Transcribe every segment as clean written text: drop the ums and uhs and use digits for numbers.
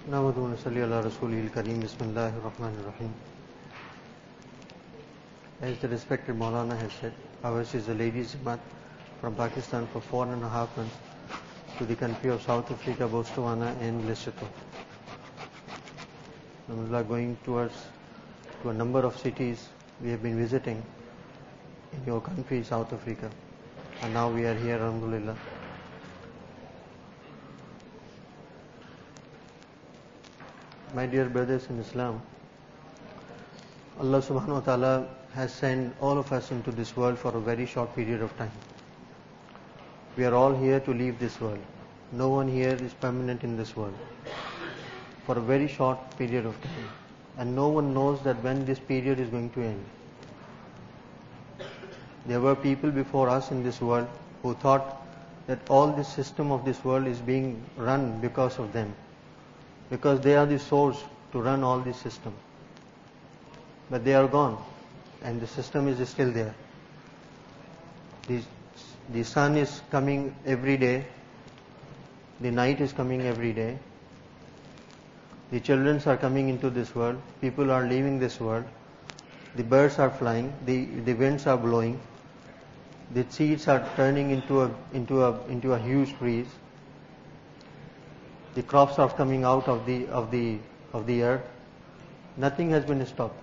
نحمده ونصلي على رسوله الكريم بسم الله الرحمن الرحيم. As the respected Maulana has said, ours is a ladies' Jamaat from Pakistan for 4.5 months to the country of South Africa, Botswana and Lesotho. Alhamdulillah, going to a number of cities we have been visiting in your country, South Africa, and now we are here, Alhamdulillah. My dear brothers in Islam, Allah subhanahu wa ta'ala has sent all of us into this world for a very short period of time. We are all here to leave this world. No one here is permanent in this world for a very short period of time. And no one knows that when this period is going to end. There were people before us in this world who thought that all the system of this world is being run because of them, because they are the source to run all this system. But they are gone and the system is still there. The sun is coming every day, the night is coming every day, the children are coming into this world, people are leaving this world, the birds are flying, the winds are blowing, the seeds are turning into a huge trees, the crops are coming out of the earth. Nothing has been stopped.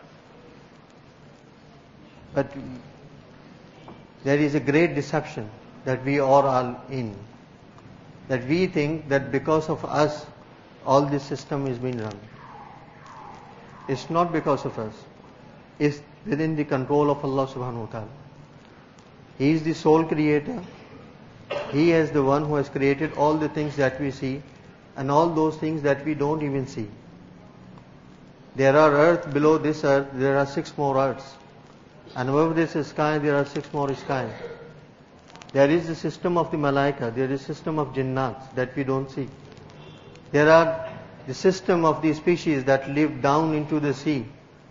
But there is a great deception that we are all in, that we think that because of us all this system is being run. It's not because of us. It's within the control of Allah subhanahu wa ta'ala. He is the sole creator. He is the one who has created all the things that we see and all those things that we don't even see. There are earth, below this earth there are 6 more earths, and above this sky there are 6 more skies. There is the system of the malaika, there is system of jinnats that we don't see. There are the system of the species that live down into the sea,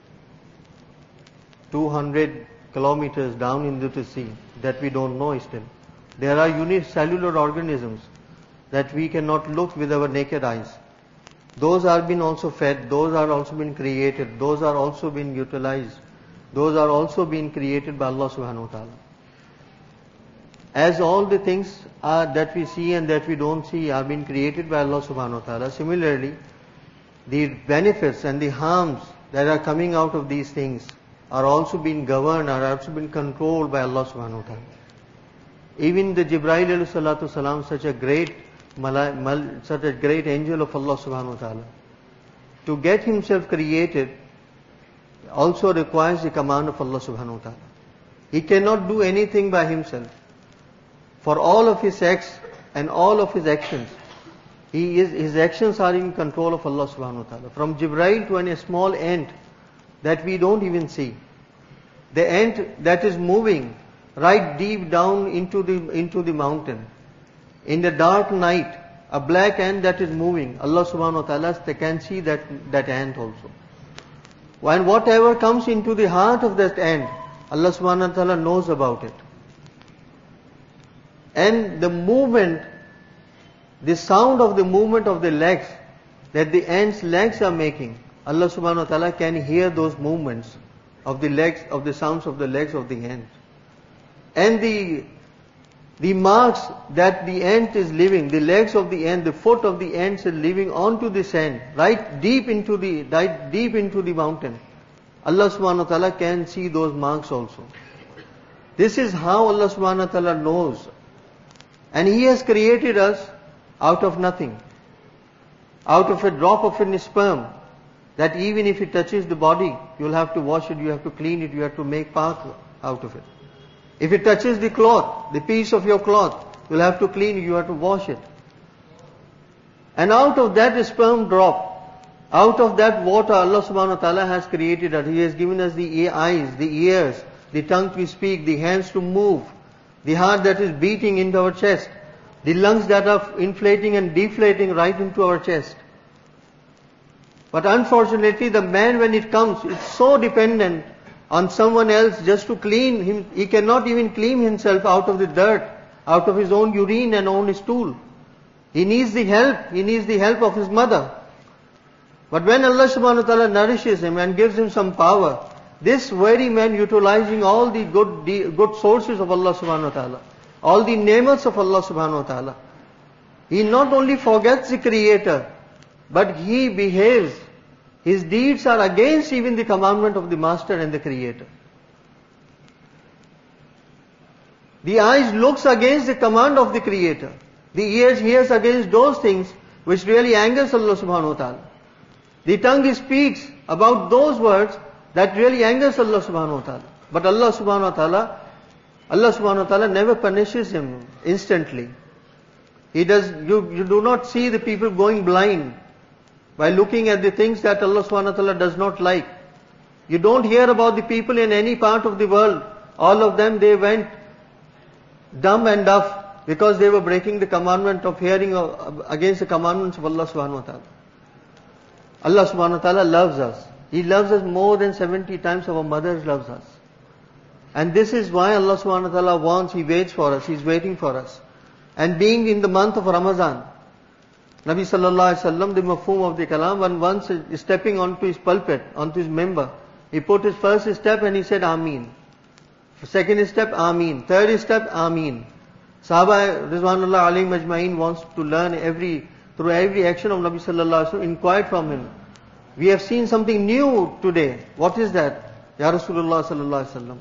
200 kilometers down into the sea, that we don't know still. There are unicellular organisms that we cannot look with our naked eyes. Those are been also fed, those are also been created, those are also been utilized, those are also been created by Allah subhanahu wa ta'ala. As all the things that we see and that we don't see are being created by Allah subhanahu wa ta'ala, similarly, the benefits and the harms that are coming out of these things are also being governed, are also being controlled by Allah subhanahu wa ta'ala. Even the Jibreel alayhi salatu salam, such a great angel of Allah subhanahu wa ta'ala, to get himself created also requires the command of Allah subhanahu wa ta'ala. He cannot do anything by himself. For all of his acts and all of his actions, his actions are in control of Allah subhanahu wa ta'ala. From Jibreel to a small ant that we don't even see. The ant that is moving right deep down into the mountain. In the dark night, a black ant that is moving, Allah subhanahu wa ta'ala can see that ant also. And whatever comes into the heart of that ant, Allah subhanahu wa ta'ala knows about it. And the movement, the sound of the movement of the legs that the ant's legs are making, Allah subhanahu wa ta'ala can hear those movements of the legs, of the sounds of the legs of the ant. And the marks that the ant is leaving, the legs of the ant, the foot of the ant is leaving onto the sand, right deep into the mountain. Allah subhanahu wa ta'ala can see those marks also. This is how Allah subhanahu wa ta'ala knows. And He has created us out of nothing, out of a drop of a sperm, that even if it touches the body, you'll have to wash it, you have to clean it, you have to make park out of it. If it touches the cloth, the piece of your cloth, you'll have to clean it, you have to wash it. And out of that sperm drop, out of that water, Allah subhanahu wa ta'ala has created us. He has given us the eyes, the ears, the tongue to speak, the hands to move, the heart that is beating into our chest, the lungs that are inflating and deflating right into our chest. But unfortunately, the man, when it comes, is so dependent on someone else just to clean him. He cannot even clean himself out of the dirt, out of his own urine and own stool. He needs the help. He needs the help of his mother. But when Allah subhanahu wa ta'ala nourishes him and gives him some power, this very man utilizing all the good sources of Allah subhanahu wa ta'ala, all the ni'mats of Allah subhanahu wa ta'ala, he not only forgets the Creator, but he behaves, his deeds are against even the commandment of the Master and the Creator. The eyes looks against the command of the Creator. The ears hears against those things which really angers Allah subhanahu wa ta'ala. The tongue speaks about those words that really angers Allah subhanahu wa ta'ala. But Allah subhanahu wa ta'ala never punishes him instantly. You do not see the people going blind by looking at the things that Allah subhanahu wa ta'ala does not like. You don't hear about the people in any part of the world. All of them, they went dumb and deaf because they were breaking the commandment of hearing against the commandments of Allah subhanahu wa ta'ala. Allah subhanahu wa ta'ala loves us. He loves us more than 70 times our mothers loves us. And this is why Allah subhanahu wa ta'ala wants, He waits for us, He's waiting for us. And being in the month of Ramadan, Nabi sallallahu alaihi wasallam, the mafhum of the kalam, when once stepping onto his pulpit, onto his member, he put his first step and he said Ameen. Second step, Ameen. Third step, Ameen. Sahaba Rizwanullah alayhim ajma'in wants to learn through every action of Nabi sallallahu alaihi wasallam, inquired from him. We have seen something new today. What is that? Ya Rasulullah sallallahu alaihi wasallam.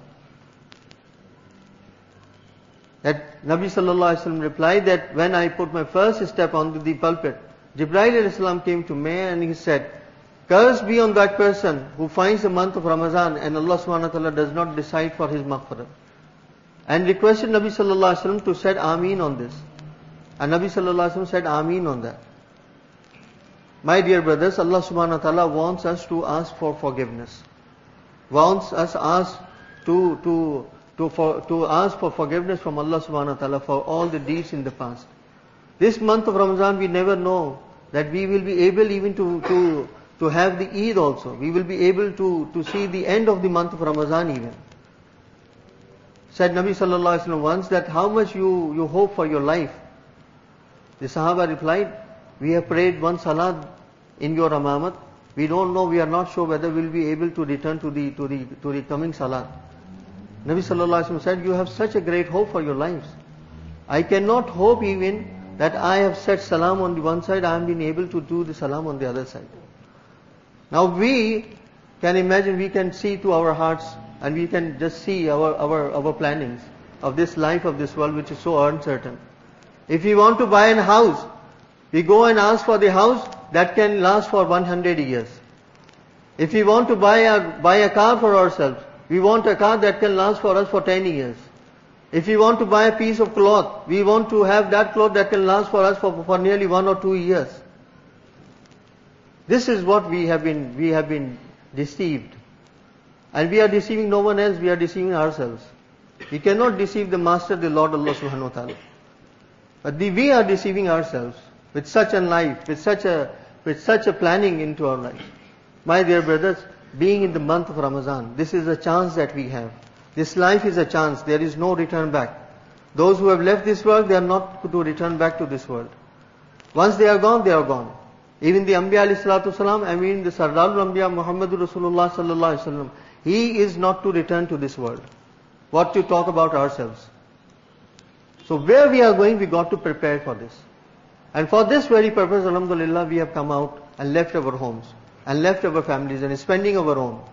That Nabi sallallahu alaihi wasallam replied that when I put my first step onto the pulpit, Jibreel alayhi salam came to me and he said, "Curse be on that person who finds the month of Ramadan and Allah subhanahu wa ta'ala does not decide for his maghfirah." And requested Nabi sallallahu alaihi wasallam to say Ameen on this. And Nabi sallallahu alaihi wasallam said Ameen on that. My dear brothers, Allah subhanahu wa ta'ala wants us to ask for forgiveness. Wants us ask to ask for forgiveness from Allah subhanahu wa ta'ala for all the deeds in the past. This month of Ramadan, we never know that we will be able even to have the Eid also. We will be able to see the end of the month of Ramadan even. Said Nabi sallallahu alaihi wasallam once that how much you hope for your life. The Sahaba replied, we have prayed one salat in your Amamat. We don't know, we are not sure whether we'll be able to return to the coming salat. Nabi sallallahu alaihi wasallam said, you have such a great hope for your lives. I cannot hope even that I have said salam on the one side, I have been able to do the salam on the other side. Now we can imagine, we can see to our hearts and we can just see our plannings of this life of this world which is so uncertain. If we want to buy a house, we go and ask for the house that can last for 100 years. If we want to buy a car for ourselves, we want a car that can last for us for 10 years. If we want to buy a piece of cloth, we want to have that cloth that can last for us for nearly 1 or 2 years. This is what we have been deceived. And we are deceiving no one else, we are deceiving ourselves. We cannot deceive the Master, the Lord Allah subhanahu wa ta'ala. But we are deceiving ourselves with such a life, with such a planning into our lives. My dear brothers, being in the month of Ramadan, this is a chance that we have. This life is a chance, there is no return back. Those who have left this world, they are not to return back to this world. Once they are gone, they are gone. Even the Anbiya alayhi salatu salam, I mean the Sardarul Anbiya Muhammadur Rasulullah sallallahu alaihi wasallam, he is not to return to this world. What to talk about ourselves? So where we are going, we got to prepare for this. And for this very purpose, alhamdulillah, we have come out and left our homes and left our families and spending our own.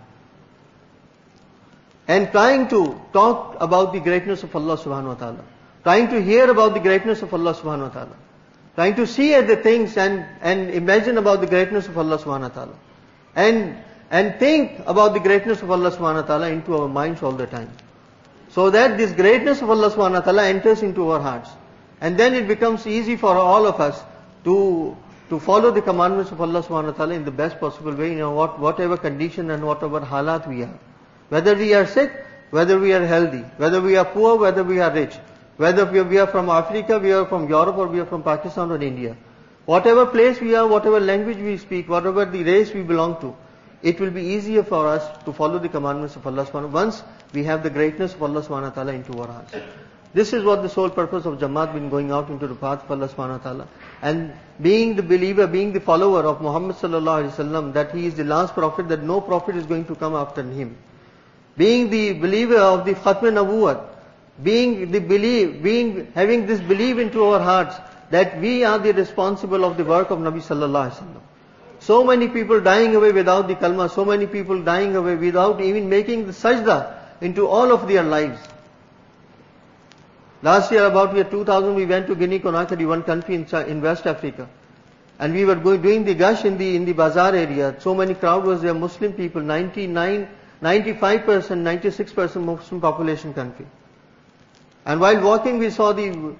And trying to talk about the greatness of Allah subhanahu wa ta'ala. Trying to hear about the greatness of Allah subhanahu wa ta'ala. Trying to see at the things and imagine about the greatness of Allah subhanahu wa ta'ala. And think about the greatness of Allah subhanahu wa ta'ala into our minds all the time. So that this greatness of Allah subhanahu wa ta'ala enters into our hearts. And then it becomes easy for all of us to follow the commandments of Allah subhanahu wa ta'ala in the best possible way, whatever condition and whatever halat we are. Whether we are sick, whether we are healthy, whether we are poor, whether we are rich, whether we are from Africa, we are from Europe, or we are from Pakistan or India. Whatever place we are, whatever language we speak, whatever the race we belong to, it will be easier for us to follow the commandments of Allah subhanahu wa ta'ala once we have the greatness of Allah subhanahu wa ta'ala into our hearts. This is what the sole purpose of Jamaat been going out into the path of Allah subhanahu wa ta'ala. And being the believer, being the follower of Muhammad sallallahu alaihi wasallam, that he is the last prophet, that no prophet is going to come after him. Being the believer of the Khatm Nabuwat, having this belief into our hearts, that we are the responsible of the work of Nabi sallallahu alaihi wasallam. So many people dying away without the kalma, so many people dying away without even making the sajda into all of their lives. Last year, about year 2000, we went to Guinea-Conakry, one country in West Africa. And we were doing the gush in the bazaar area. So many crowd was there, Muslim people, 95%, 96% Muslim population country. And while walking, we saw the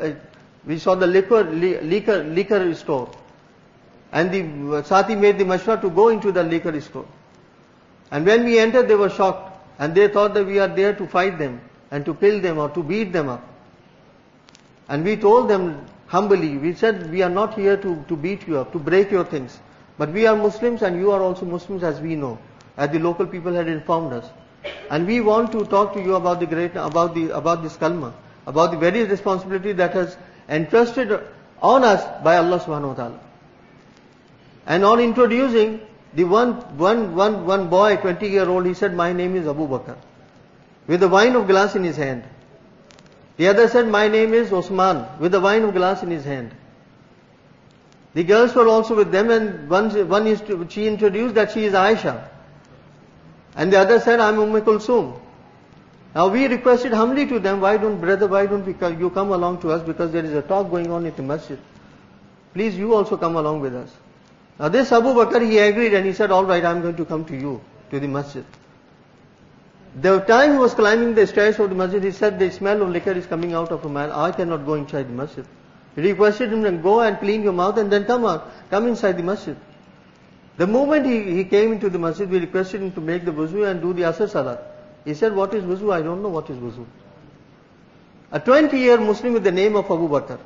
liquor store. And the Sati made the mashwara to go into the liquor store. And when we entered, they were shocked. And they thought that we are there to fight them and to kill them or to beat them up. And we told them humbly, we said, we are not here to beat you up, to break your things. But we are Muslims and you are also Muslims, as we know, as the local people had informed us. And we want to talk to you about about this kalma, about the very responsibility that has entrusted on us by Allah subhanahu wa ta'ala. And on introducing the one boy, 20-year-old, he said, my name is Abu Bakr, with a wine of glass in his hand. The other said, my name is Osman, with a wine of glass in his hand. The girls were also with them, and she introduced that she is Aisha. And the other said, I'm Kulsum. Now we requested humbly to them, why don't you come along to us, because there is a talk going on in the masjid. Please, you also come along with us. Now this Abu Bakr, he agreed and he said, all right, I'm going to come to you, to the masjid. The time he was climbing the stairs of the masjid, he said, the smell of liquor is coming out of a man. I cannot go inside the masjid. He requested him to go and clean your mouth and then come inside the masjid. The moment he came into the masjid, we requested him to make the wuzu and do the asr salat. He said, what is wuzu? I don't know what is wuzu. A 20-year Muslim with the name of Abu Bakr.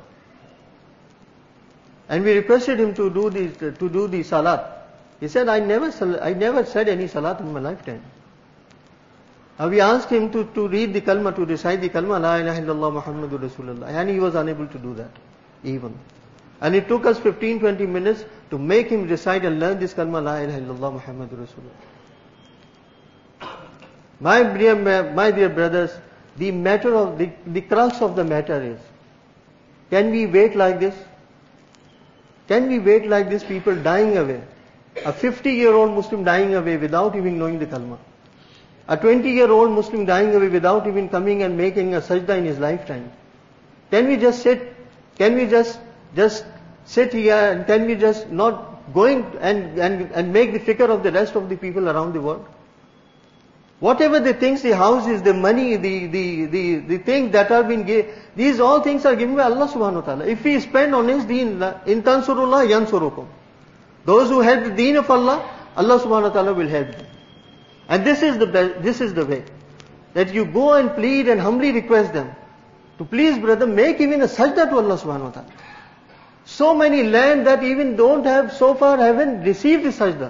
And we requested him to do the salat. He said, I never said any salat in my lifetime. We asked him to read the kalma, to recite the kalma, La ilaha illallah Muhammadur Rasulullah. And he was unable to do that, even. And it took us 15-20 minutes to make him recite and learn this kalma, La ilaha illallah Muhammadur Rasulullah. My dear brothers, the matter of the crux of the matter is, can we wait like this? Can we wait like this, people dying away? A 50-year-old Muslim dying away without even knowing the kalma. A 20-year-old Muslim dying away without even coming and making a sajda in his lifetime. Can we just sit? Can we just sit here, and can we just not going and make the fikr of the rest of the people around the world? Whatever the things, the houses, the money, the things that are being given, these all things are given by Allah subhanahu wa ta'ala. If we spend on His deen, in tansurullah yansurukum. Those who help the deen of Allah, Allah subhanahu wa ta'ala will help them. And this is the way. That you go and plead and humbly request them to please brother, make even a sajda to Allah subhanahu wa ta'ala. So many land that even so far haven't received the sajda.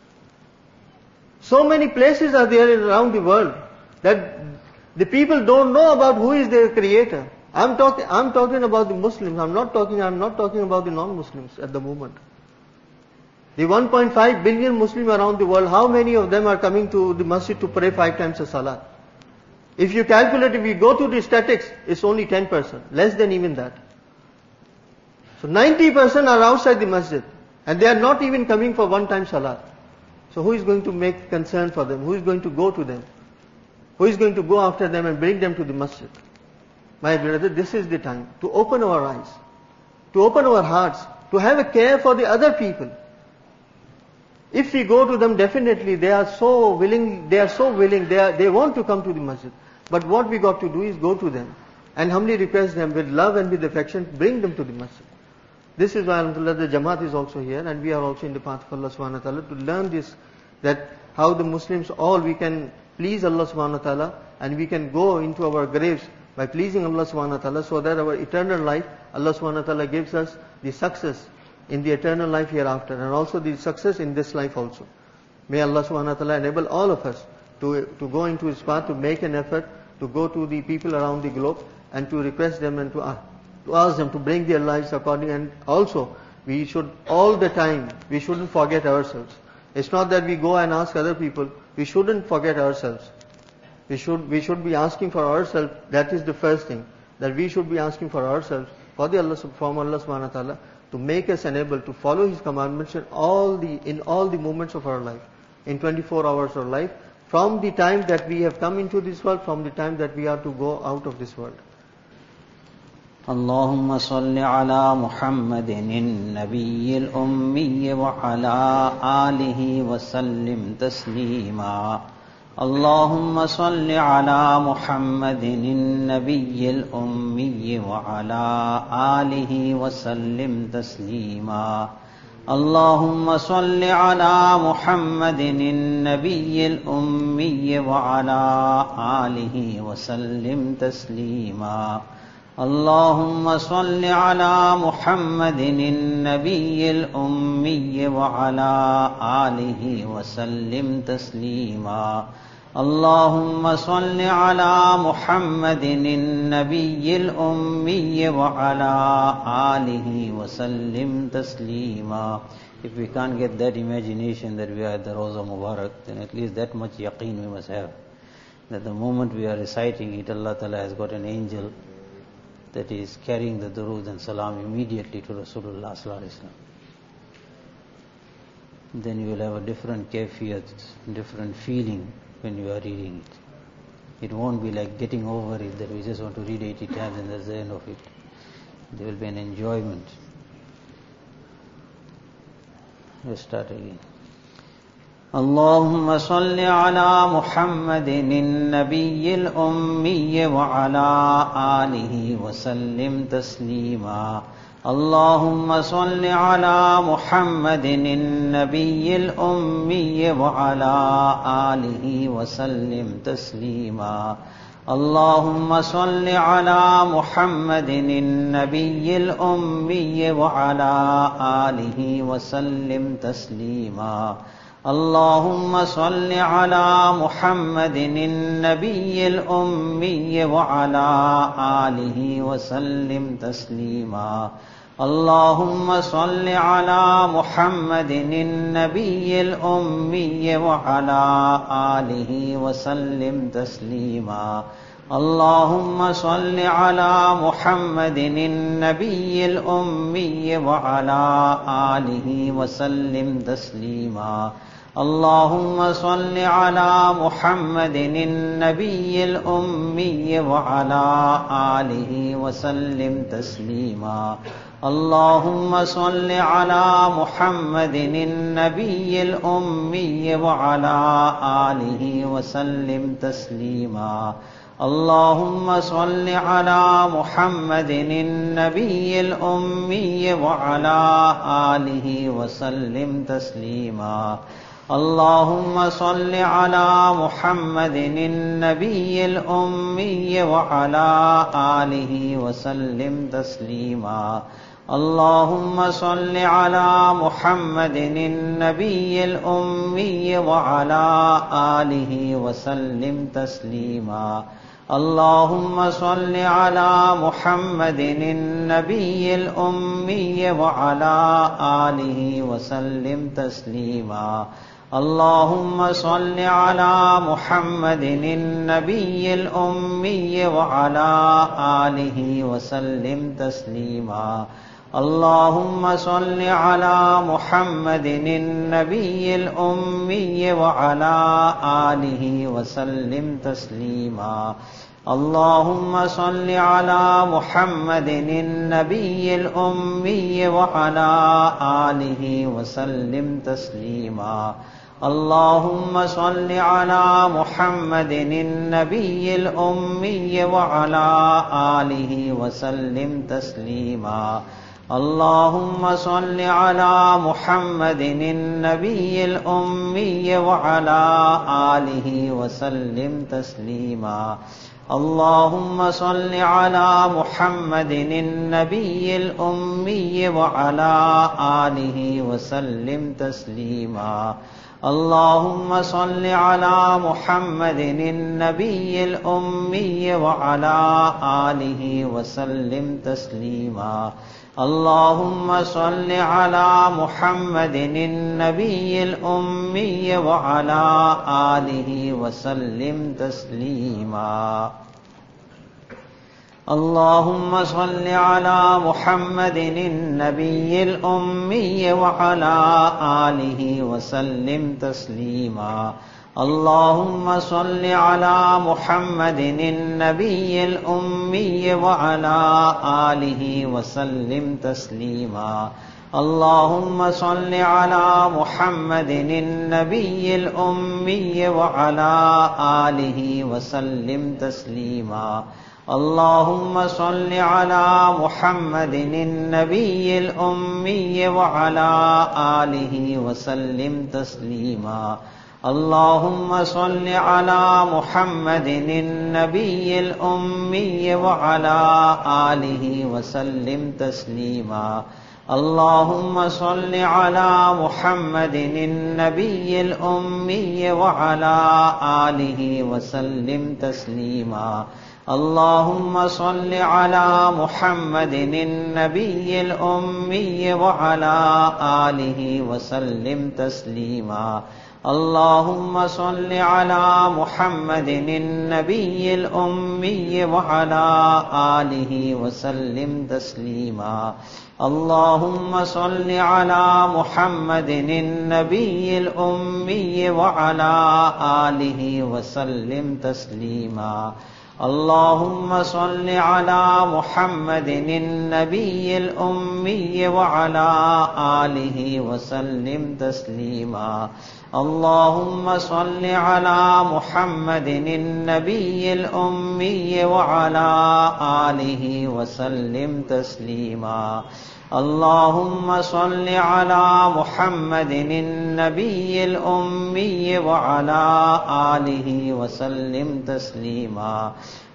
So many places are there around the world that the people don't know about who is their creator. I'm talking about the Muslims. I'm not talking about the non-Muslims at the moment. The 1.5 billion Muslims around the world, how many of them are coming to the masjid to pray 5 times a salah? If you calculate, if you go to the statistics, it's only 10%, less than even that. So 90% are outside the masjid, and they are not even coming for 1 time salah. So who is going to make concern for them? Who is going to go to them? Who is going to go after them and bring them to the masjid? My brother, this is the time to open our eyes, to open our hearts, to have a care for the other people. If we go to them, definitely they are so willing, they want to come to the masjid. But what we got to do is go to them and humbly request them with love and with affection, bring them to the masjid. This is why, alhamdulillah, the Jamaat is also here, and we are also in the path of Allah subhanahu wa ta'ala to learn this, that how the Muslims we can please Allah subhanahu wa ta'ala, and we can go into our graves by pleasing Allah subhanahu wa ta'ala, so that our eternal life, Allah subhanahu wa ta'ala gives us the success in the eternal life hereafter, and also the success in this life also. May Allah subhanahu wa ta'ala enable all of us to go into His path, to make an effort, to go to the people around the globe, and to request them and to ask them to bring their lives according. And also, we should all the time, we shouldn't forget ourselves. It's not that we go and ask other people. We shouldn't forget ourselves. We should be asking for ourselves. That is the first thing, that we should be asking for ourselves from Allah subhanahu wa ta'ala to make us enable to follow His commandments in all the moments of our life, in 24 hours of life, from the time that we have come into this world, from the time that we are to go out of this world. اللهم صل على محمد النبي الأمي وعلى آله وسلم تسليما. اللهم صل على محمد النبي الأمي وعلى آله وسلم تسليما. اللهم صل على محمد النبي الأمي وعلى آله وسلم تسليما. اللهم صل على محمد النبي الأمي وعلى آله وسلم تسليما. اللهم صل على محمد النبي الأمي وعلى آله وسلم تسليما. If we can't get that imagination that we are at the Roza Mubarak, then at least that much yaqeen we must have, that the moment we are reciting it, Allah Ta'ala has got an angel that is carrying the durood and salam immediately to Rasulullah sallallahu alaihi wasallam. Then you will have a different kayfiyat, different feeling when you are reading it. It won't be like getting over it, that we just want to read 80 times and that's the end of it. There will be an enjoyment. Let's start again. اللهم صل على محمد النبي الأمي وعلى آله وسلم تسليما. اللهم صل على محمد النبي الأمي وعلى آله وسلم تسليما. اللهم صل على محمد النبي الأمي وعلى آله وسلم تسليما. اللهم صل على محمد النبي الأمي وعلى آله وسلم تسليما. اللهم صل على محمد النبي الأمي وعلى آله وسلم تسليما. اللهم صل على محمد النبي الأمي وعلى آله وسلم تسليما. اللهم صل على محمد النبي الأمي وعلى آله وسلم تسليما. اللهم صل على محمد النبي الأمي وعلى آله وسلم تسليما. اللهم صل على محمد النبي الأمي وعلى آله وسلم تسليما. اللهم صل على محمد النبي الأمي وعلى آله وسلم تسليما. اللهم صل على محمد النبي الأمي وعلى آله وسلم تسليما. اللهم صل على محمد النبي الأمي وعلى آله وسلم تسليما. اللهم صل على محمد النبي الأمي وعلى آله وسلم تسليما. اللهم صل على محمد النبي الأمي وعلى آله وسلم تسليما. اللهم صل على محمد النبي الأمي وعلى آله وسلم تسليما. اللهم صل على محمد النبي الأمي وعلى آله وسلم تسليما. اللهم صل على محمد النبي الأمي وعلى آله وسلم تسليما. اللهم صل على محمد النبي الأمي وعلى آله وسلم تسليما. اللهم صل على محمد النبي الأمي وعلى آله وسلم تسليما. اللهم صل على محمد النبي الأمي وعلى آله وسلم تسليما. اللهم صل على محمد النبي الأمي وعلى آله وسلم تسليما. اللهم صل على محمد النبي الأمي وعلى آله وسلم تسليما. اللهم صل على محمد النبي الأمي وعلى آله وسلم تسليما. اللهم صل على محمد النبي الأمي وعلى آله وسلم تسليما. اللهم صل على محمد النبي الأمي وعلى آله وسلم تسليما. اللهم صل على محمد النبي الأمي وعلى آله وسلم تسليما. اللهم صل على محمد النبي الأمي وعلى آله وسلم تسليما. اللهم صل على محمد النبي الأمي وعلى آله وسلم تسليما. اللهم صل على محمد النبي الأمي وعلى آله وسلم تسليما. اللهم صل على محمد النبي الأمي وعلى آله وسلم تسليما. اللهم صل على محمد النبي الأمي وعلى آله وسلم تسليما. اللهم صل على محمد النبي الأمي وعلى آله وسلم تسليما.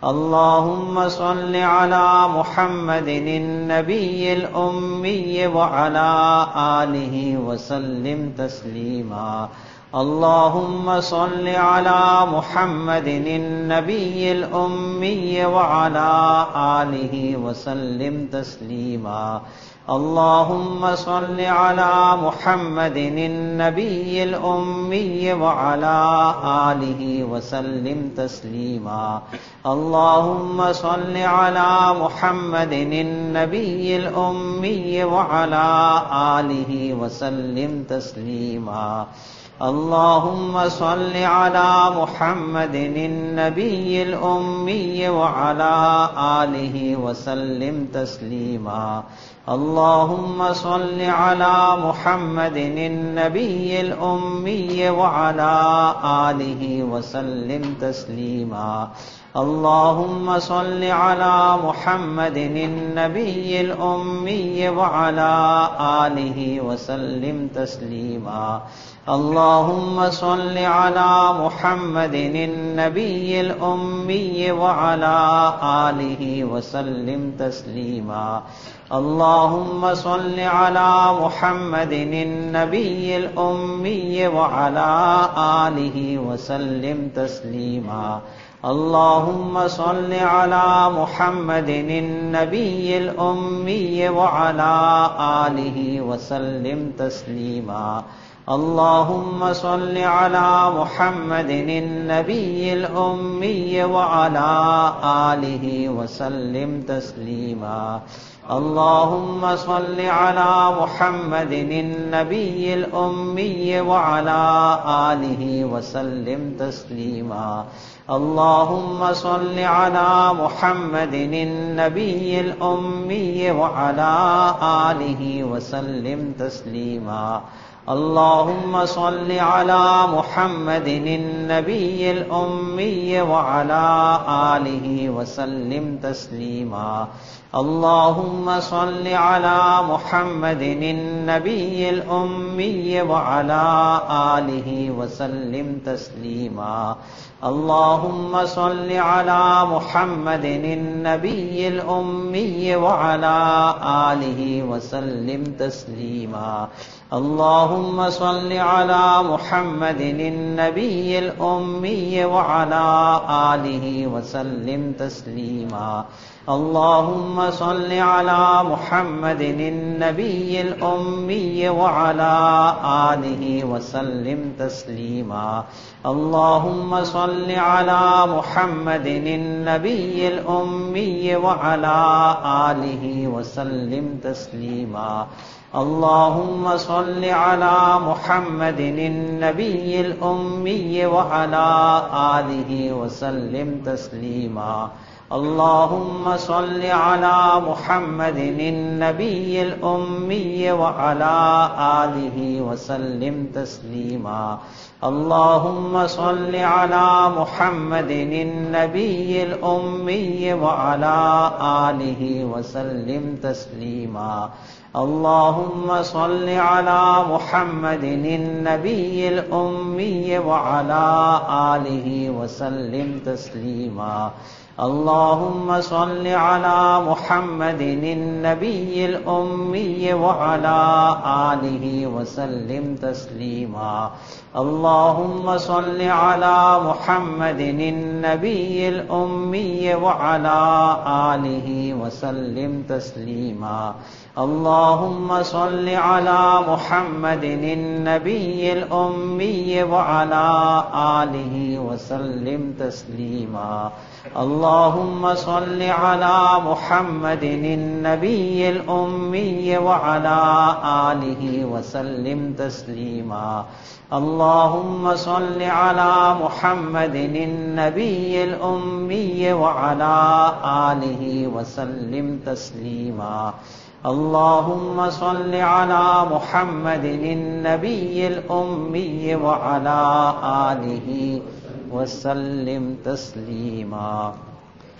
اللهم صل على محمد النبي الأمي وعلى آله وسلم تسليما. اللهم صل على محمد النبي الأمي وعلى آله وسلم تسليما. اللهم صل على محمد النبي الأمي وعلى آله وسلم تسليما. اللهم صل على محمد النبي الأمي وعلى آله وسلم تسليما. اللهم صل على محمد النبي الأمي وعلى آله وسلم تسليما. اللهم صل على محمد النبي الأمي وعلى آله وسلم تسليما. اللهم صل على محمد النبي الأمي وعلى آله وسلم تسليما. اللهم صل على محمد النبي الأمي وعلى آله وسلم تسليما. اللهم صل على محمد النبي الأمي وعلى آله وسلم تسليما. اللهم صل على محمد النبي الأمي وعلى آله وسلم تسليما. اللهم صل على محمد النبي الأمي وعلى آله وسلم تسليما. اللهم صل على محمد النبي الأمي وعلى آله وسلم تسليما. اللهم صل على محمد النبي الأمي وعلى آله وسلم تسليما. اللهم صل على محمد النبي الأمي وعلى آله وسلم تسليما. اللهم صل على محمد النبي الأمي وعلى آله وسلم تسليما. اللهم اللهم صل على محمد النبي الأمي وعلى آله وسلم تسليما اللهم صل على محمد النبي الأمي وعلى آله وسلم تسليما اللهم صل على محمد النبي الأمي وعلى آله وسلم تسليما اللهم صل على محمد النبي الأمي وعلى آله وسلم تسليما اللهم صل على محمد النبي الأمي وعلى آله وسلم تسليما اللهم صل على محمد النبي الأمي وعلى آله وسلم تسليما اللهم صل على محمد النبي الأمي وعلى آله وسلم تسليما اللهم صل على محمد النبي الأمي وعلى آله وسلم تسليما اللهم صل على محمد النبي الأمي وعلى آله وسلم تسليما اللهم صل على محمد النبي الأمي وعلى آله وسلم تسليما اللهم صل على محمد النبي الأمي وعلى آله وسلم تسليما اللهم صل على محمد النبي الأمي وعلى آله وسلم تسليما اللهم صل على محمد النبي الأمي وعلى آله وسلم تسليما اللهم صل على محمد النبي الأمي وعلى آله وسلم تسليما